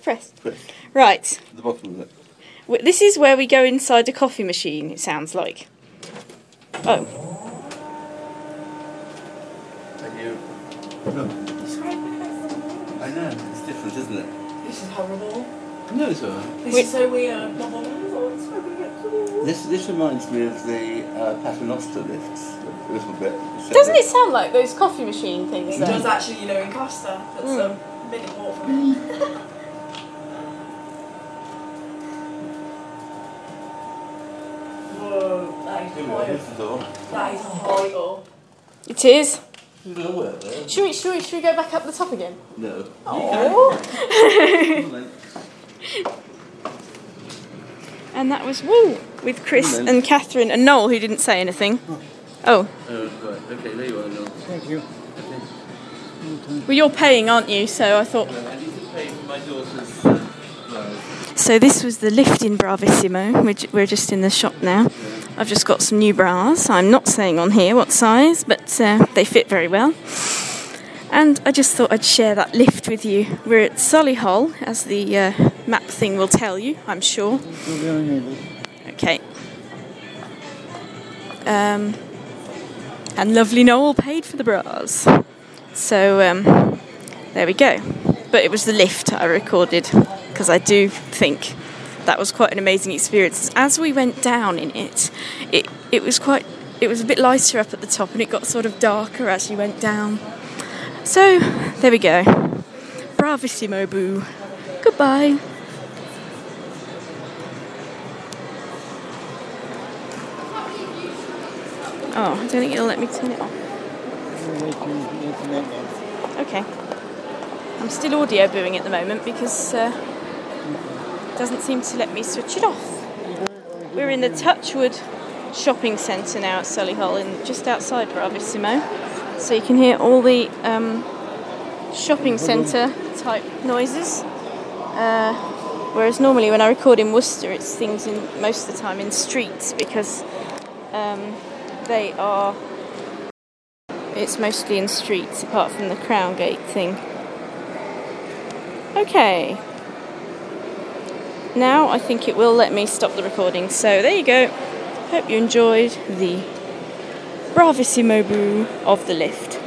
Press. Press. Right. At the bottom of it. This is where we go inside a coffee machine, it sounds like. Oh. Thank you. No. I know, it's different, isn't it? This is horrible. No, it's alright. This is so weird. This reminds me of the Paternoster lifts a little bit. Doesn't it sound like those coffee machine things It though? does actually, you know, in Costa. That's a minute walk from it. Whoa, that is horrible. That is horrible. It is. Lower there. Should we go back up the top again? No. Oh. And that was Woo with Chris and Catherine and Noel, who didn't say anything. Oh. Oh, right. Okay, there you are, Noel. Thank you. Okay. Well, you're paying, aren't you? So I thought. I need to pay for my daughter's flowers. So this was the lift in Bravissimo. We're just in the shop now. I've just got some new bras. I'm not saying on here what size, but they fit very well. And I just thought I'd share that lift with you. We're at Solihull, as the map thing will tell you, I'm sure. Okay. And lovely Noel paid for the bras. So there we go. But it was the lift I recorded, because I do think that was quite an amazing experience. As we went down in it was a bit lighter up at the top, and it got sort of darker as you went down. So there we go. Bravissimo boo. Goodbye. Oh, I don't think it'll let me turn it off. Okay. I'm still audio booing at the moment because it doesn't seem to let me switch it off. We're in the Touchwood shopping centre now at Solihull, just outside Bravissimo. So you can hear all the shopping centre type noises. Whereas normally when I record in Worcester, it's things most of the time in streets, because it's mostly in streets apart from the Crown Gate thing. Okay. Now I think it will let me stop the recording. So there you go. Hope you enjoyed the Bravissimo boo of the lift.